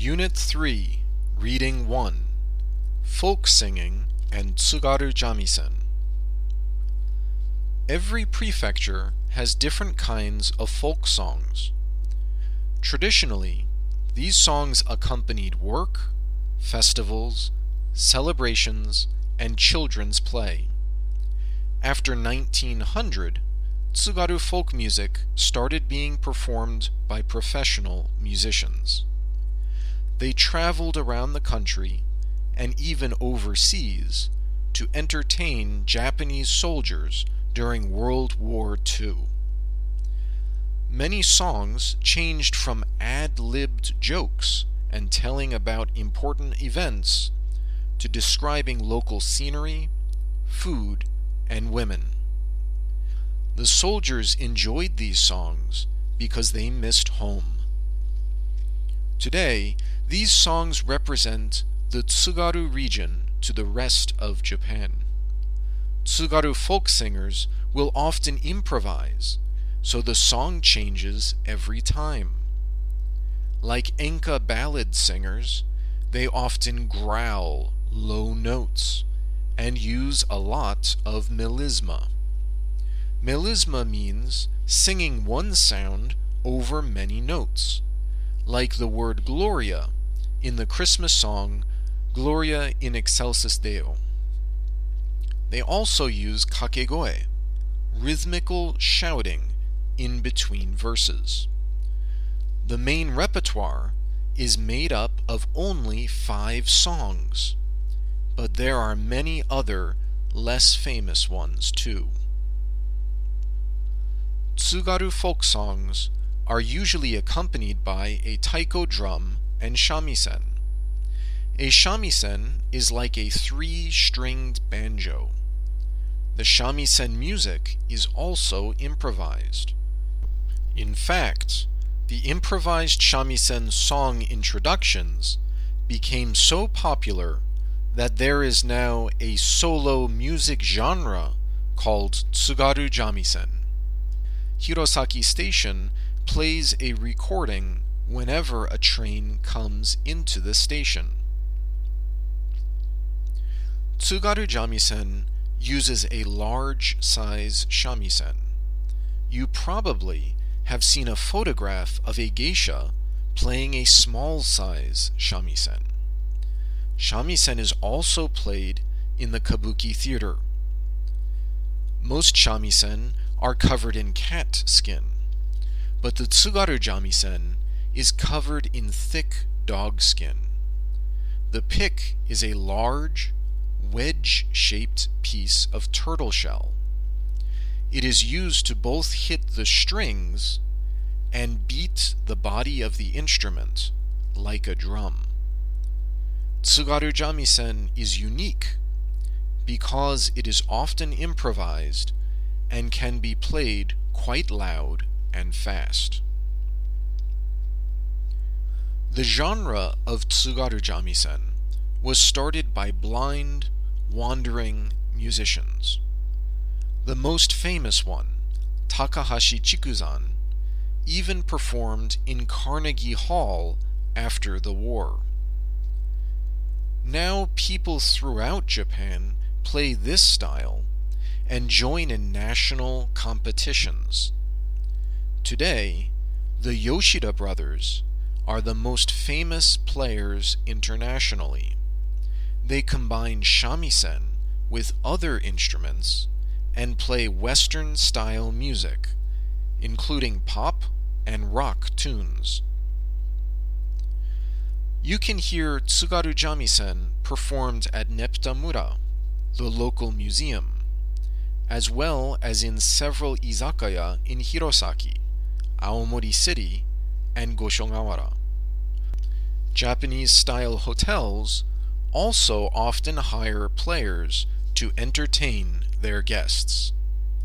Unit 3, Reading 1, Folk Singing and Tsugaru Jamisen. Every prefecture has different kinds of folk songs. Traditionally, these songs accompanied work, festivals, celebrations, and children's play. After 1900, Tsugaru folk music started being performed by professional musicians. They traveled around the country and even overseas to entertain Japanese soldiers during World War II. Many songs changed from ad-libbed jokes and telling about important events to describing local scenery, food, and women. The soldiers enjoyed these songs because they missed home. Today, these songs represent the Tsugaru region to the rest of Japan. Tsugaru folk singers will often improvise, so the song changes every time. Like Enka ballad singers, they often growl low notes and use a lot of melisma. Melisma means singing one sound over many notes, like the word Gloria in the Christmas song Gloria in Excelsis Deo. They also use kakegoe, rhythmical shouting in between verses. The main repertoire is made up of only 5 songs, but there are many other less famous ones too. Tsugaru folk songs are usually accompanied by a taiko drum and shamisen. A shamisen is like a 3-stringed banjo. The shamisen music is also improvised. In fact, the improvised shamisen song introductions became so popular that there is now a solo music genre called Tsugaru Jamisen. Hirosaki Station plays a recording whenever a train comes into the station. Tsugaru Jamisen uses a large-size shamisen. You probably have seen a photograph of a geisha playing a small-size shamisen. Shamisen is also played in the kabuki theater. Most shamisen are covered in cat skin, but the Tsugaru Jamisen is covered in thick dog skin. The pick is a large, wedge-shaped piece of turtle shell. It is used to both hit the strings and beat the body of the instrument like a drum. Tsugaru Jamisen is unique because it is often improvised and can be played quite loud and fast. The genre of Tsugaru Jamisen was started by blind, wandering musicians. The most famous one, Takahashi Chikuzan, even performed in Carnegie Hall after the war. Now people throughout Japan play this style and join in national competitions. Today, the Yoshida brothers are the most famous players internationally. They combine shamisen with other instruments and play Western-style music, including pop and rock tunes. You can hear Tsugaru Jamisen performed at Neptamura, the local museum, as well as in several izakaya in Hirosaki, Aomori City, and Goshogawara. Japanese-style hotels also often hire players to entertain their guests.